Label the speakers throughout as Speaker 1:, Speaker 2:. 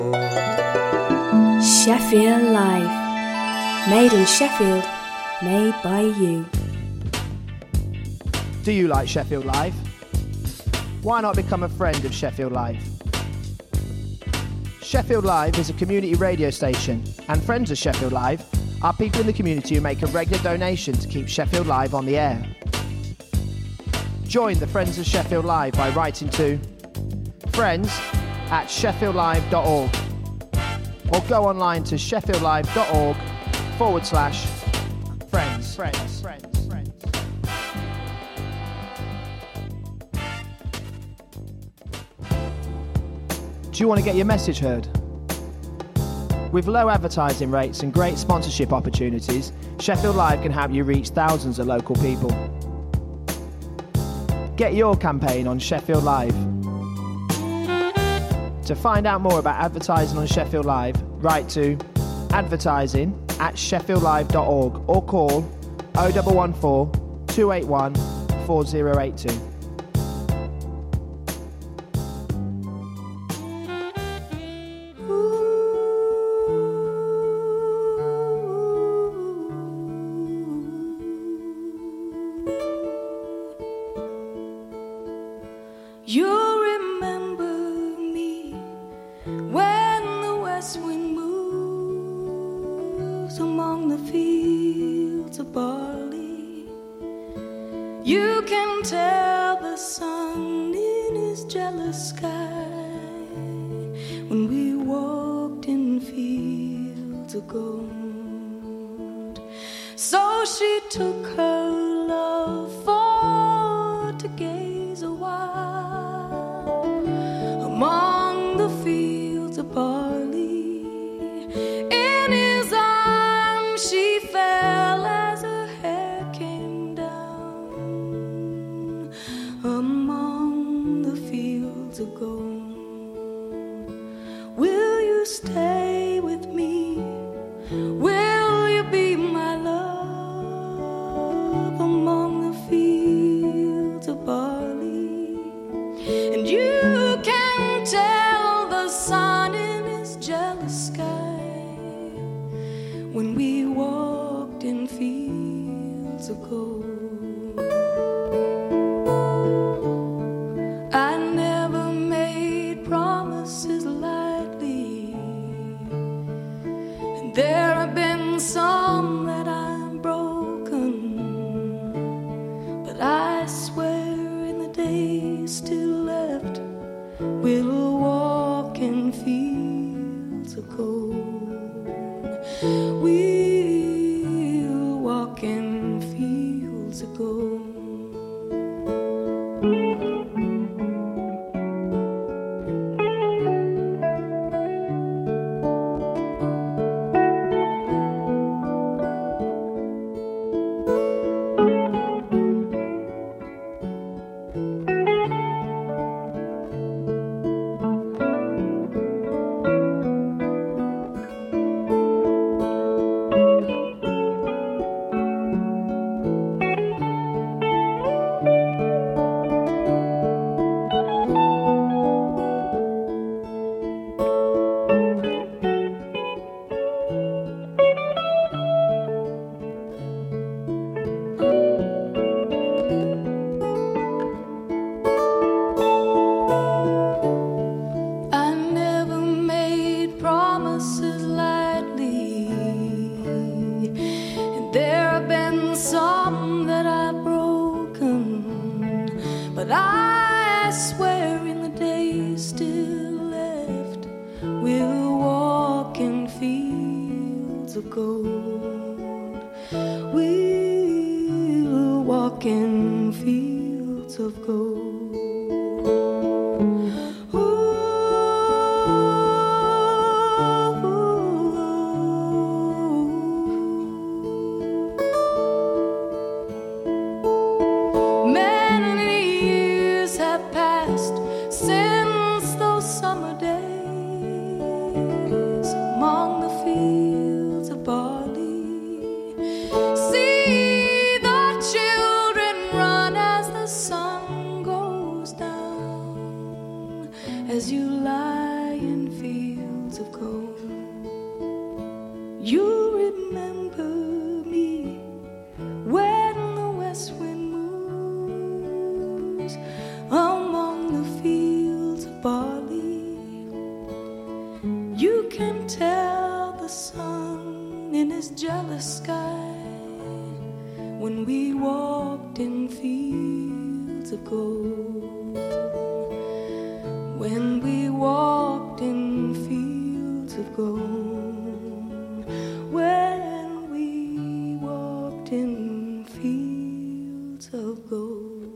Speaker 1: Sheffield Live. Made in Sheffield, made by you.
Speaker 2: Do you like Sheffield Live? Why not become a friend of Sheffield Live? Sheffield Live is a community radio station, and friends of Sheffield Live are people in the community who make a regular donation to keep Sheffield Live on the air. Join the Friends of Sheffield Live by writing to friends@sheffieldlive.org or go online to sheffieldlive.org/friends. Do you want to get your message heard? With low advertising rates and great sponsorship opportunities, Sheffield Live can help you reach thousands of local people. Get your campaign on Sheffield Live. To find out more about advertising on Sheffield Live, write to advertising@sheffieldlive.org or call 0114 281 4082.
Speaker 3: See the children run as the sun You remember me when the west wind moves among the fields of barley. You can tell the sun in his jealous sky when we walked in fields of gold. When we walked in fields of gold. When we walked in fields of gold.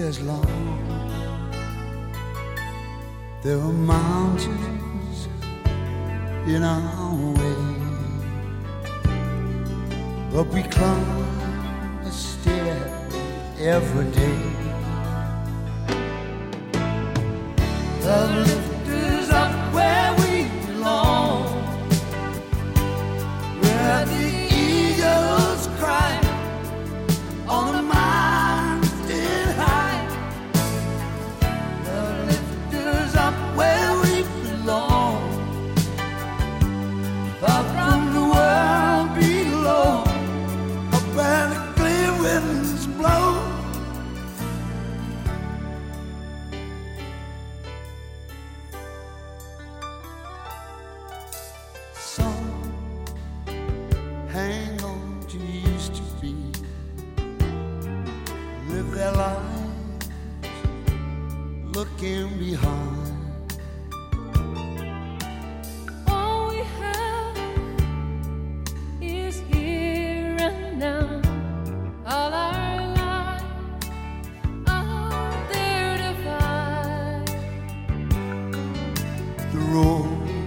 Speaker 4: years long. There are mountains in our way, but we climb a stair every day. Love lifts us up where we belong, where the eagles cry on a mountain high. Love lifts us up where we belong, far from the world below, up where the clear winds blow. Some hang on to used to be, live their lives looking behind.
Speaker 3: All we have is here and now. All our lives are there to find.
Speaker 4: The road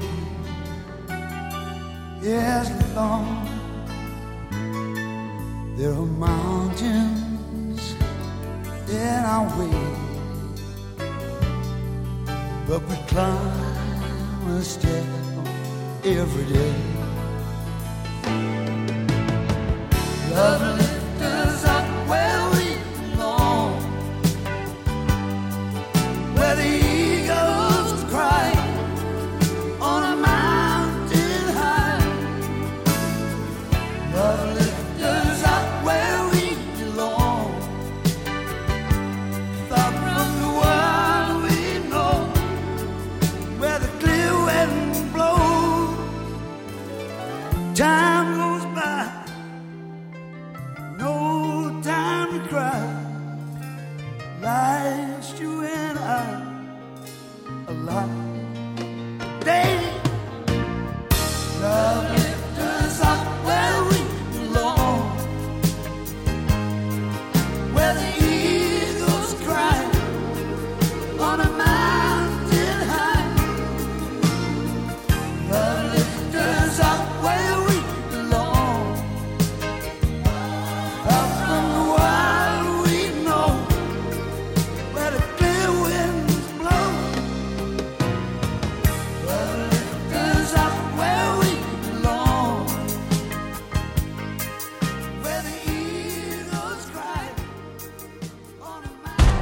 Speaker 4: is long. There are mountains in our way, but we climb a step every day. Love lifts us up where we belong, where the eagles cry on a mountain high. Love lifts us up where we belong, far from the world we know, where the clear wind blows. Time goes by, no time to cry. Life's you and I alive. Day, love lifts us up where we belong, where the eagles cry on a mountain high. Love lifts us up where we belong, out from the wild we know, where the clear winds blow. Love lifts us up where we belong, where the eagles cry on a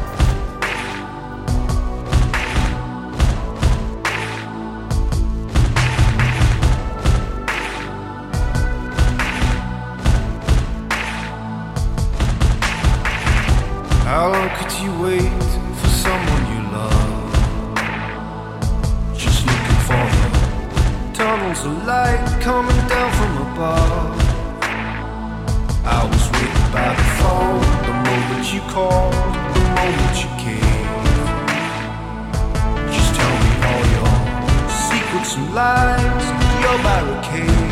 Speaker 5: How long could you wait for someone you love? Just looking for them. Tunnels of light coming down from above. I was waiting by the phone, the moment you called, the moment you came. Just tell me all your secrets and lies, your barricades.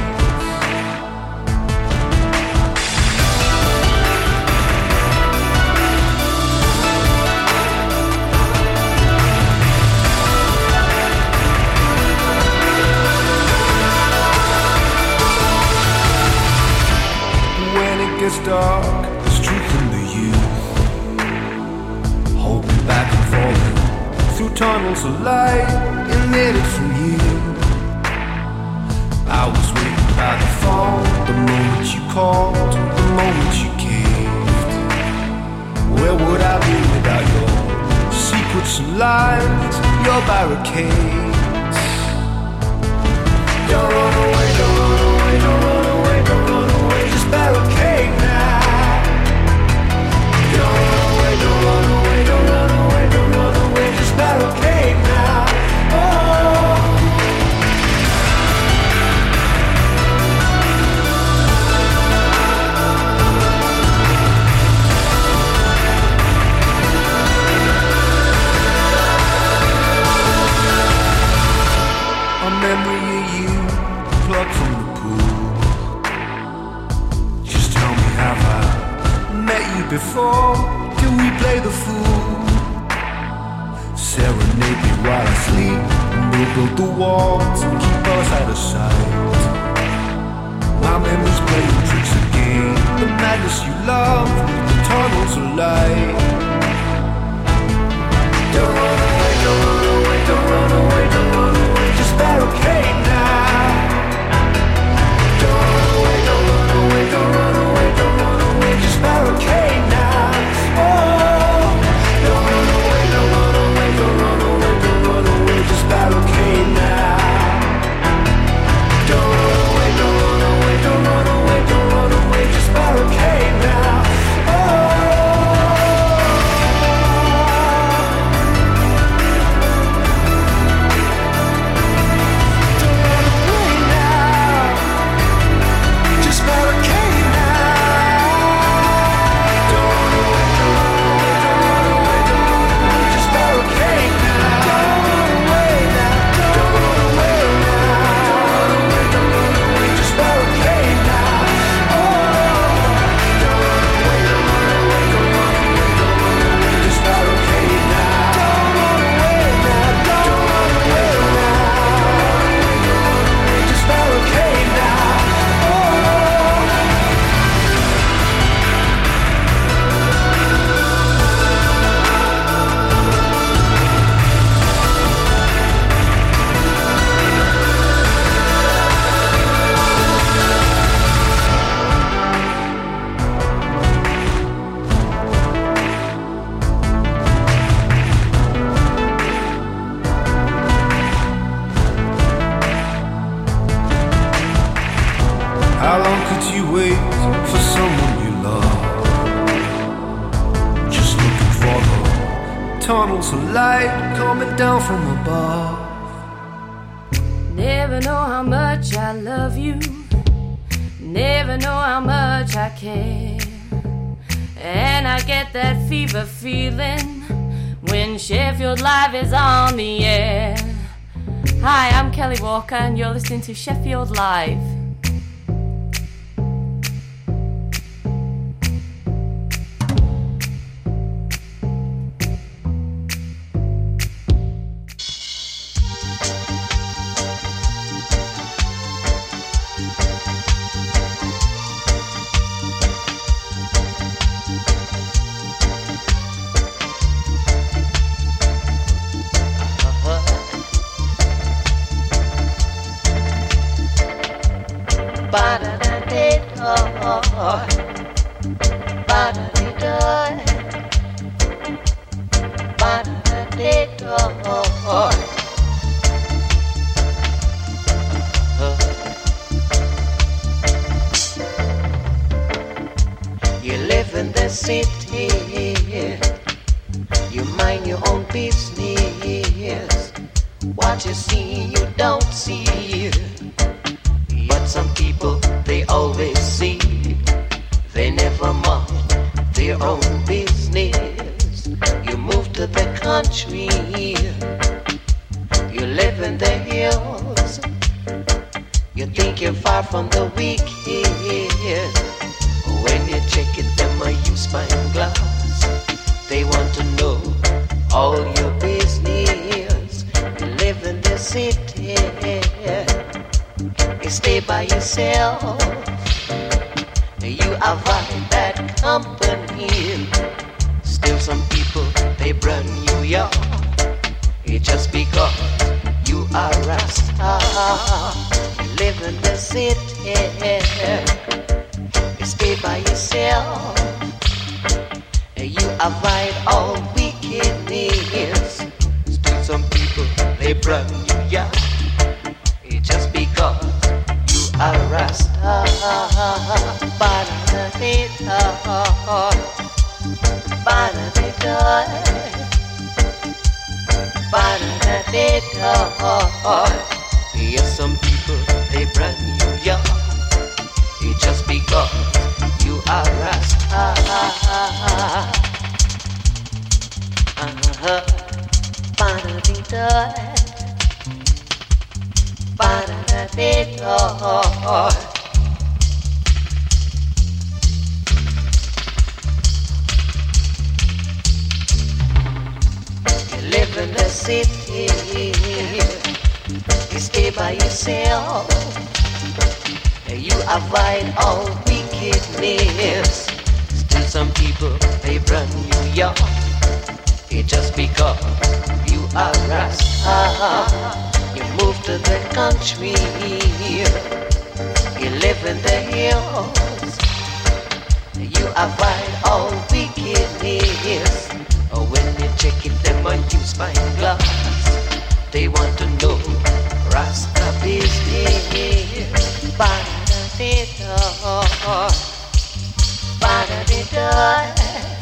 Speaker 5: When it gets dark, there's truth in the youth. Hoping back and forth through tunnels of light, emitted from you. I was waiting by the phone, the moment you called, the moment you caved. Where would I be without your secrets and lies, your barricades? Don't run away, don't run away, don't run away, don't run away, just barricade now. Don't run away, don't run away, don't run away, don't run away, just barricade now. Oh. A memory of you plucked from the pool. Just tell me, have I met you before? Do we play the fool? Serenade me while I sleep, and we'll build the walls and keep us out of sight. My memory's playing tricks again. The madness you love, the tunnels of light. Don't run away, don't run away, don't run away, don't run away. Just barricade now. Don't run away, don't run away, don't run away, don't run away. Just barricade now. Oh, don't run away, don't run away, don't run away, don't run away. Just barricade now. Don't run away, don't run away, don't run away, don't run away. Just barricade now. Oh. How long could you wait for someone you love? Just looking for the tunnels of light coming down from above.
Speaker 3: Never know how much I love you. Never know how much I care. And I get that fever feeling when Sheffield Live is on the air. Hi, I'm Kelly Walker and you're listening to Sheffield Live.
Speaker 6: You live in the city, you mind your own business. What you see, you don't see. But some people, they always see. They never mind their own business. You move to the country, you live in the hills. You think you're far from the wicked. When you check it, them a use spyglass. They want to know all your business. You live in the city, you stay by yourself. You avoid that company. Still some people, they brand you up. It's just because you are Rasta. You live in the city, you stay by yourself. You avoid all wickedness. Still some people, they brand you up. It's just because you are Rasta. Ba-da-da-da-da, ba-da-da-da, ba-da-da-da-da. Yes, some people, they brand you young. It's just because you are Rasta. Ba-da-da-da, ba-da-da-da-da. city. You stay by yourself. You avoid all wickedness. Still some people, they run you young. It's just because you are Rasta. You move to the country. You live in the hills. You avoid all wickedness. When you check it, them on you spyglass. They want to know Rasta business. Ba-da-da-da-da, ba-da-da-da,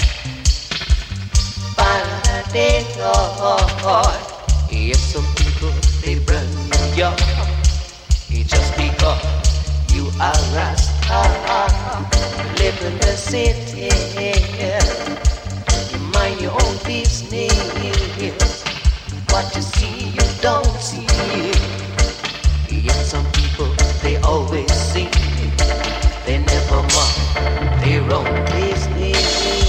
Speaker 6: ba-da-da-da. Yes, some people, they run you young. It's just because you are Rasta. Live in the city. You mind your own business. What you see, you don't see. Yet some people, they always see. They never mind their own business.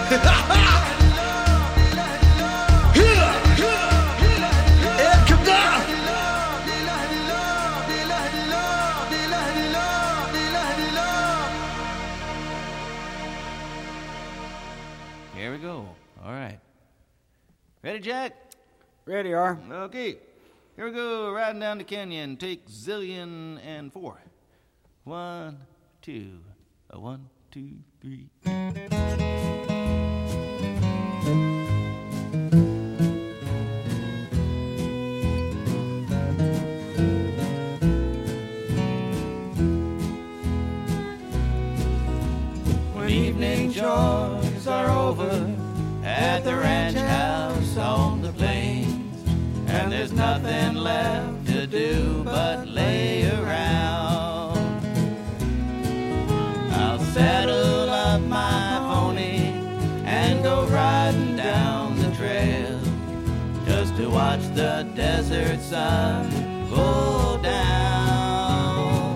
Speaker 7: Here we go. All right. Ready, Jack?
Speaker 8: Ready, R.
Speaker 7: Okay. Here we go. Riding down the canyon. Take zillion and 4. 1, 2. 1, 2, 3. When evening chores are over at the ranch house on the plains, and there's nothing left to do but lay around, I'll saddle up my pony and go riding down the trail just to watch the desert sun go down.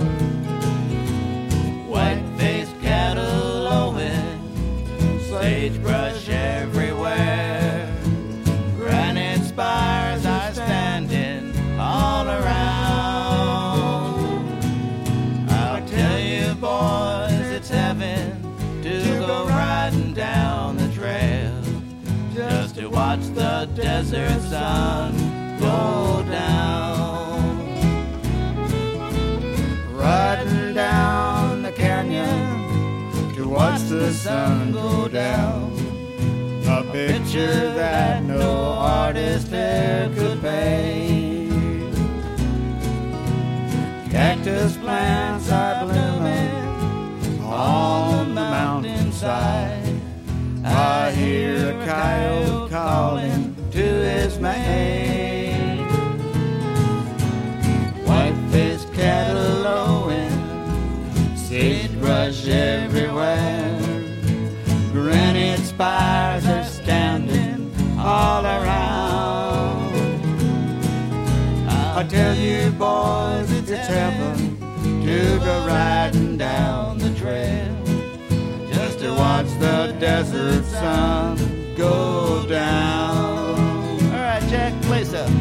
Speaker 7: White-faced cattle lowing, sagebrush everywhere, granite spires are standing all around. I'll tell you boys, it's heaven to go riding down the trail just to watch the desert sun go down. Riding down the canyon to watch the sun go down, a picture that no artist ever could paint. Cactus plants are blooming on the mountainside. I hear a coyote calling to his mate. White-faced cattle lowing, sagebrush everywhere, granite spires are standing all around. I tell you boys, it's heaven to go riding down the trail just to watch the desert sun go down. All right, Jack, play some.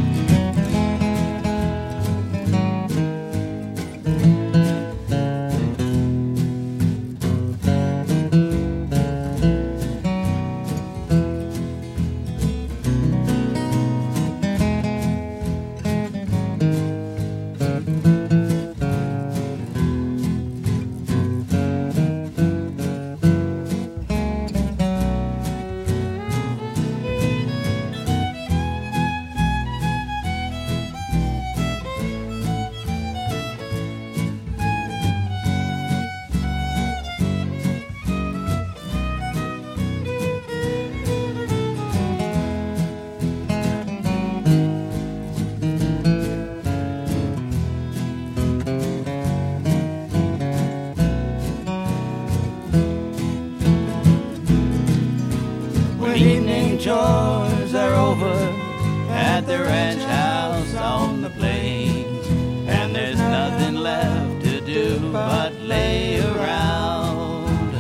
Speaker 7: Evening chores are over at the ranch house on the plains, and there's nothing left to do but lay around.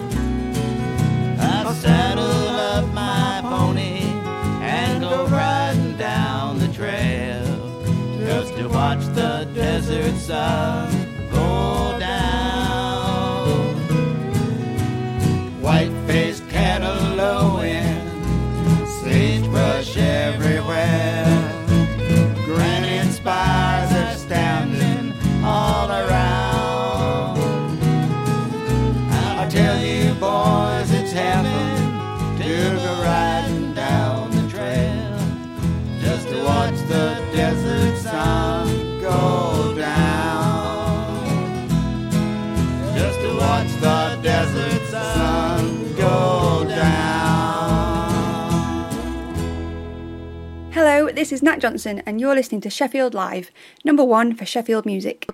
Speaker 7: I'll saddle up my pony and go riding down the trail just to watch the desert sun go down. White-faced cattle lowing, sagebrush everywhere, granite spires are standing all around. I tell you boys, it's heaven to go riding down the trail just to watch the desert sun go down, just to watch the desert sun go down.
Speaker 9: Hello, this is Nat Johnson and you're listening to Sheffield Live, number 1 for Sheffield music.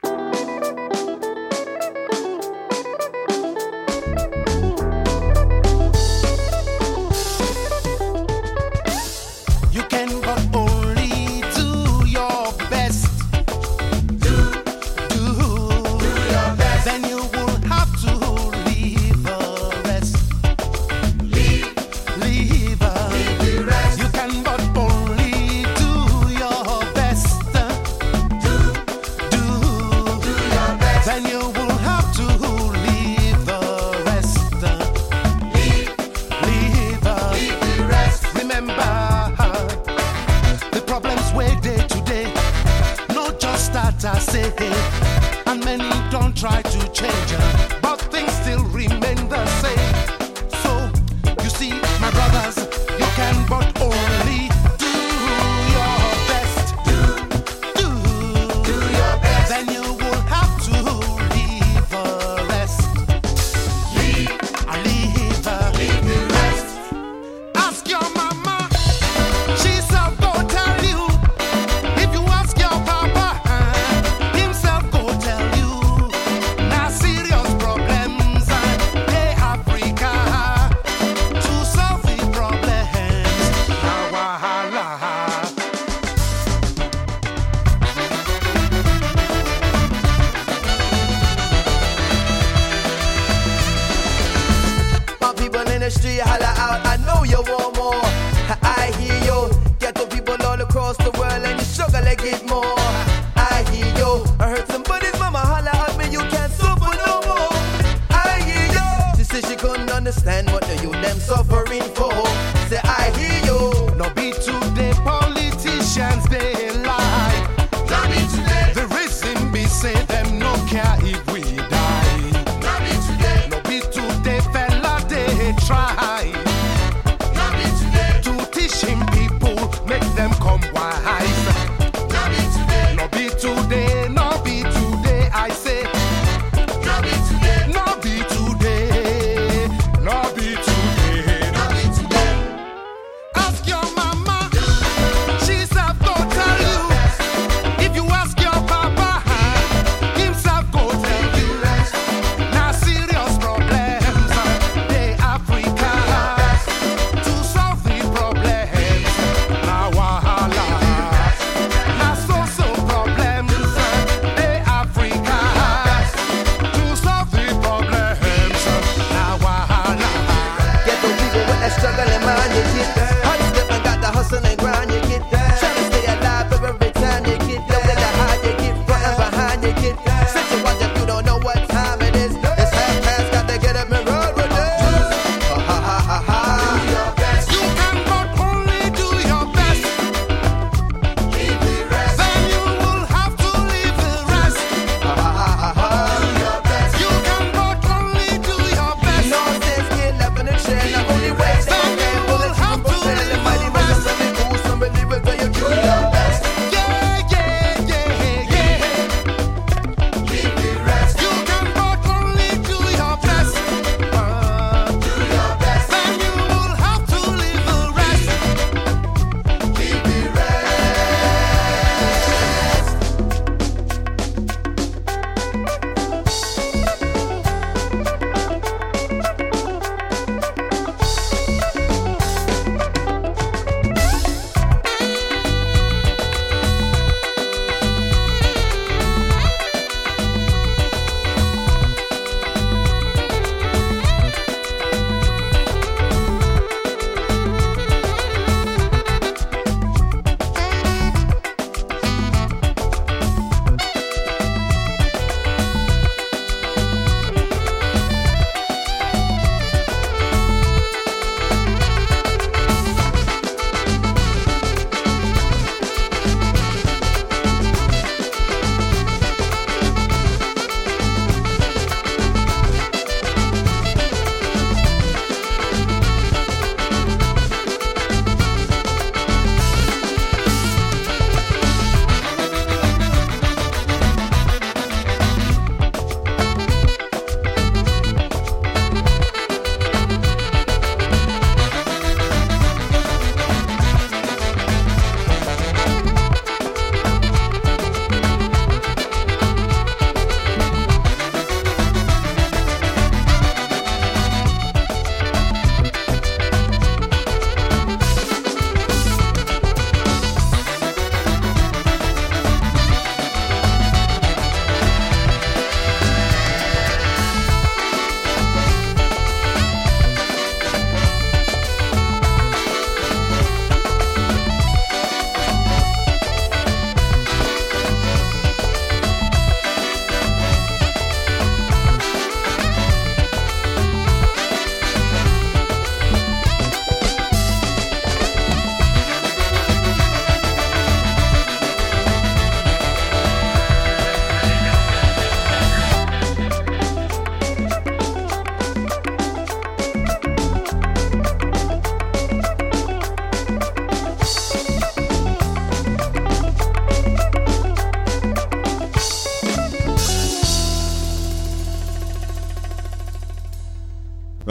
Speaker 4: You can but only do your best. Do your best. Then you will have to leave the rest. Leave
Speaker 5: try to change her, but things still remain the same. So, you see, my brothers, you can but only do your best. Do your best. Then you will have to leave the rest. Leave the rest. Ask your mama, she'll go tell you. If you ask your papa, himself go tell you. Now serious problems, hey Africa, to solve the problems. Now wahala.
Speaker 8: My people in the street holla out, I know you want more. I hear you. Ghetto people all across the world and you struggle to get more. I hear you. I heard somebody's mama holla at me, you can't suffer no more. I hear you. She said she couldn't understand what the youth them suffering for. Say I hear you.
Speaker 5: No be today politicians they lie.
Speaker 8: Not me today.
Speaker 5: The reason be say them no care if we die.
Speaker 8: Not me today.
Speaker 5: No be today fella they try
Speaker 8: Not me today.
Speaker 5: to teach him people, make them come wise.
Speaker 8: Not me today.
Speaker 5: No be today, no be today, I say.
Speaker 8: Not me today.
Speaker 5: No be today, no be today.
Speaker 8: Not me today.
Speaker 5: Ask your mama, she's up to tell you. If you ask your papa,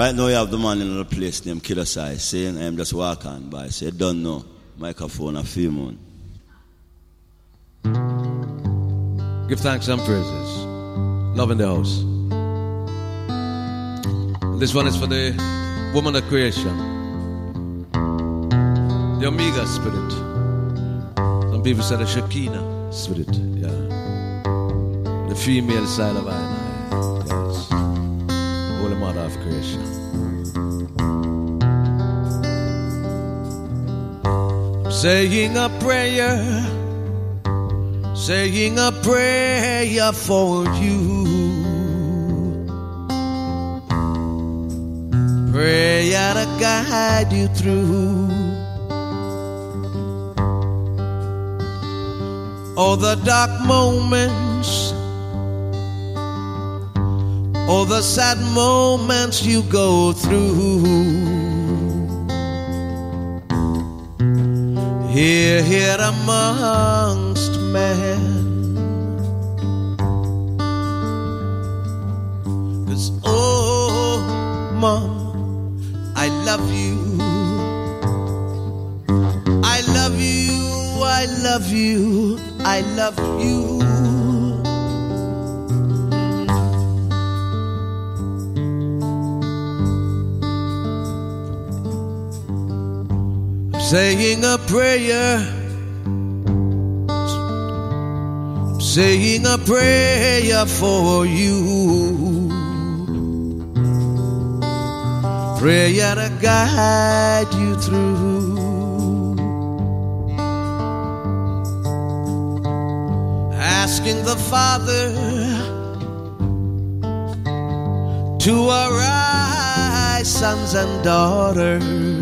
Speaker 7: Right now you have the man in the place named Killer Size saying, I'm just walking by. Say, don't know. Microphone a few more.
Speaker 10: Give thanks and praises. Love in the house. This one is for the woman of creation, the Omega spirit. Some people say the Shekinah spirit, yeah. The female side of I, yes. Holy Mother of creation. I'm saying a prayer for you. Prayer to guide you through all the dark moments, all the sad moments you go through. Here amongst men, 'cause oh, Mom, I love you. I love you. I love you. I love you. I'm saying a prayer. I'm saying a prayer for you. Prayer to guide you through asking the Father to arise, sons and daughters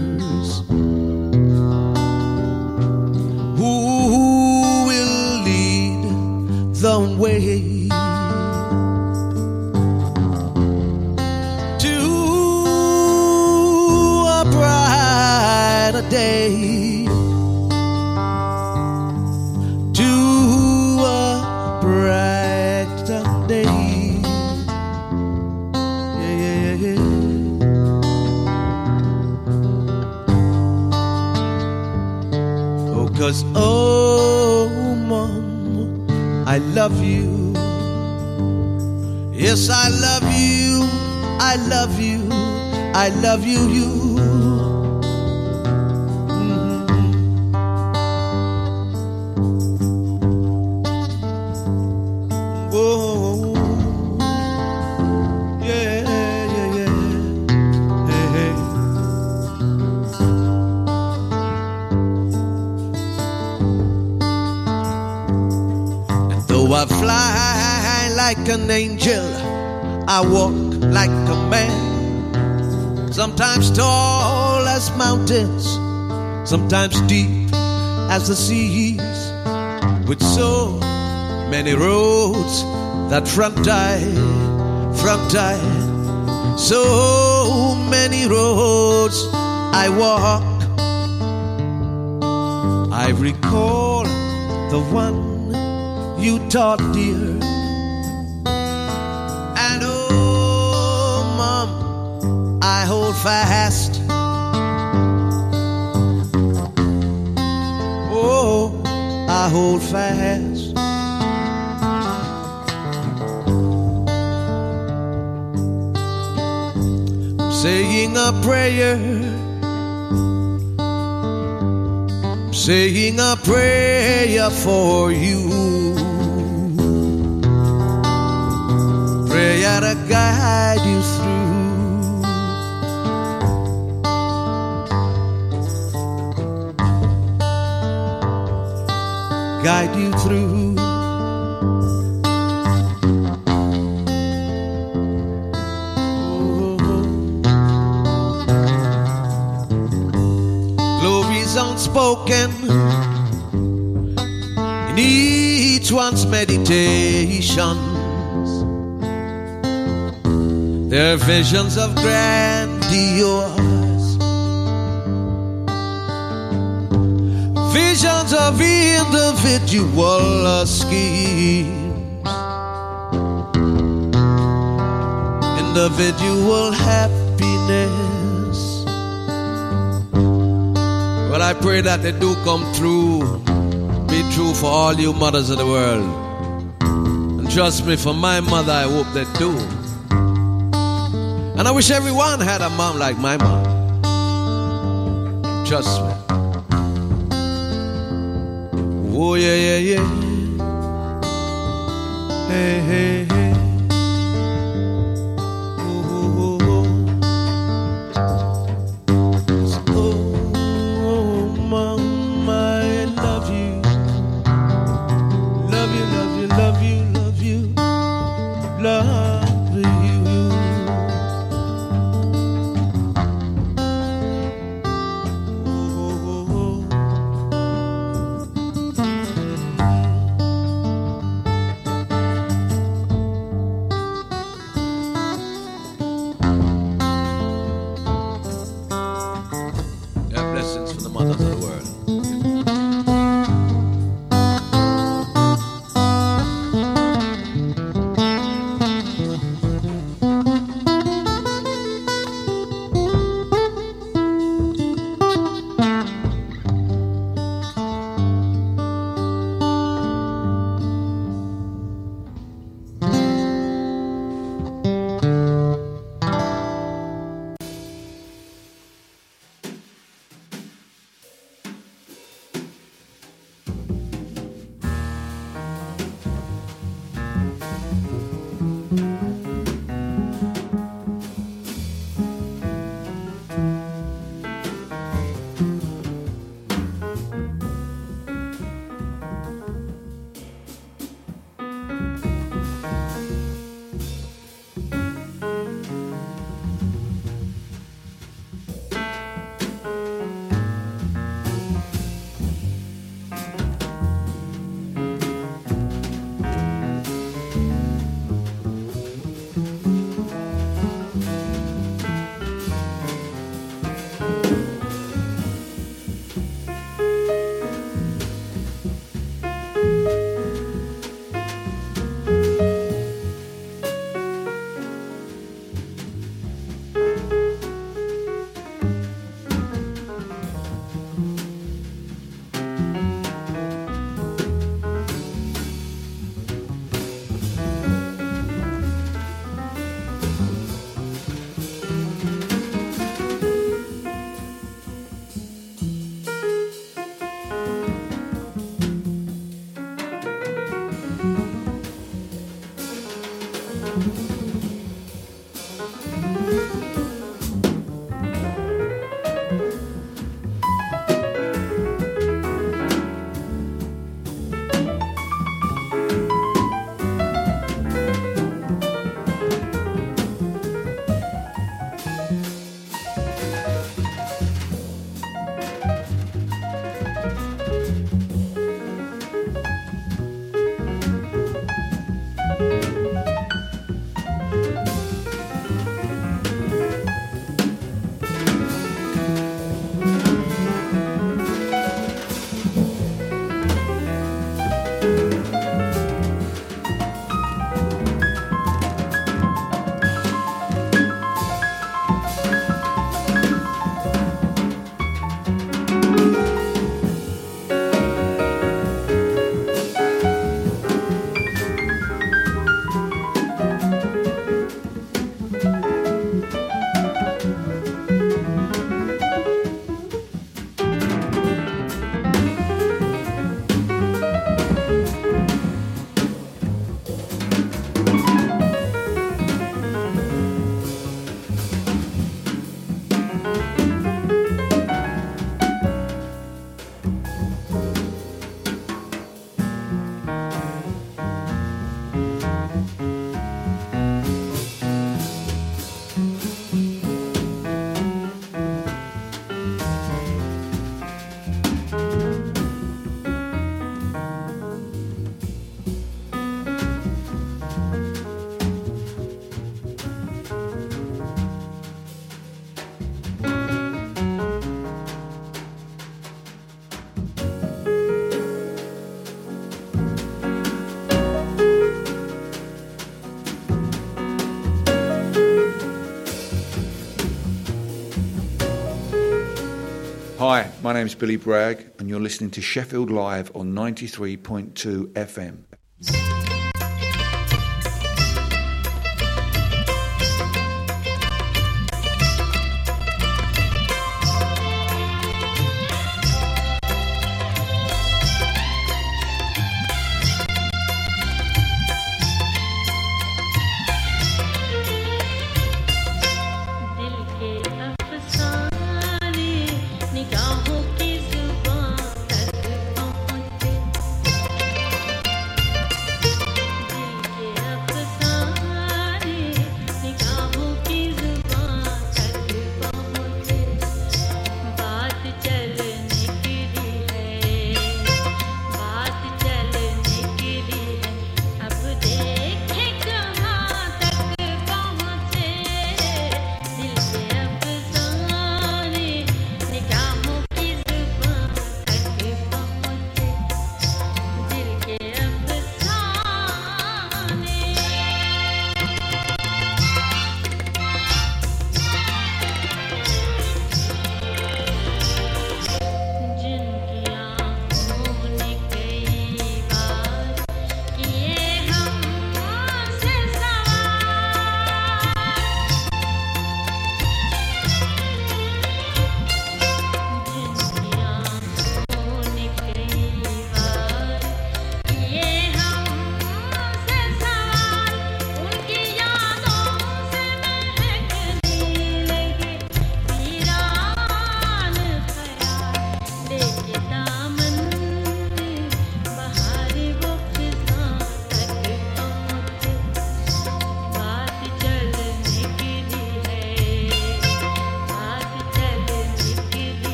Speaker 10: who will lead the way day, to a brighter day. Yeah, yeah, yeah. Oh, 'cause oh, Mom, I love you. Yes, I love you. I love you. I love you, you. I fly like an angel, I walk like a man. Sometimes tall as mountains, sometimes deep as the seas, with so many roads that front I, so many roads I walk. I recall the one you taught, dear, and oh, Mom, I hold fast. Oh, I hold fast. I'm saying a prayer, I'm saying a prayer for you. Prayer to guide you through guide you through glories unspoken in each one's meditation. There are visions of grandiose, visions of individual schemes, individual happiness. happiness. Well, I pray that they do come through. Be true for all you mothers of the world. And trust me, for my mother, I hope they do. And I wish everyone had a mom like my mom. Trust me. Oh, yeah, yeah, yeah. Hey, hey, hey.
Speaker 11: Hi, my name's Billy Bragg, and you're listening to Sheffield Live on 93.2 FM.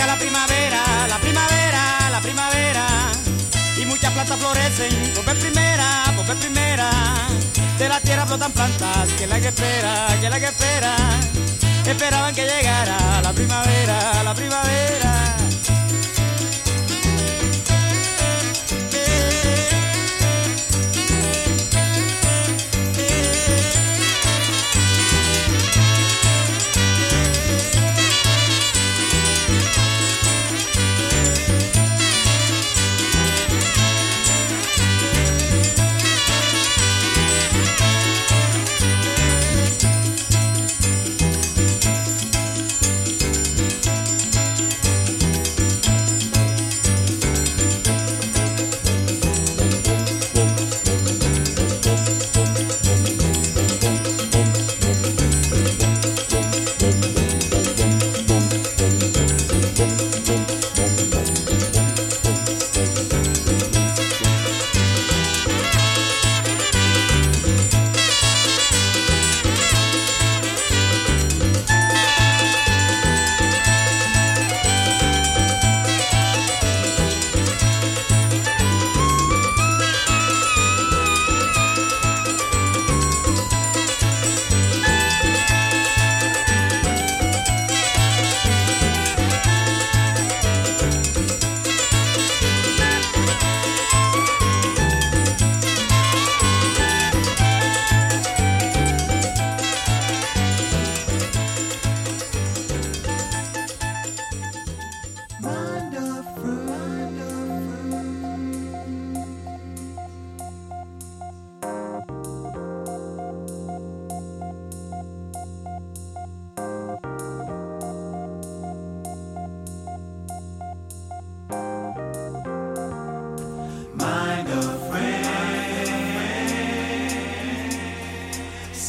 Speaker 12: acerca la primavera, la primavera, la primavera. Y muchas plantas florecen por vez primera, por vez primera. De la tierra brotan plantas que la que espera, que la que espera. Esperaban que llegara la primavera, la primavera.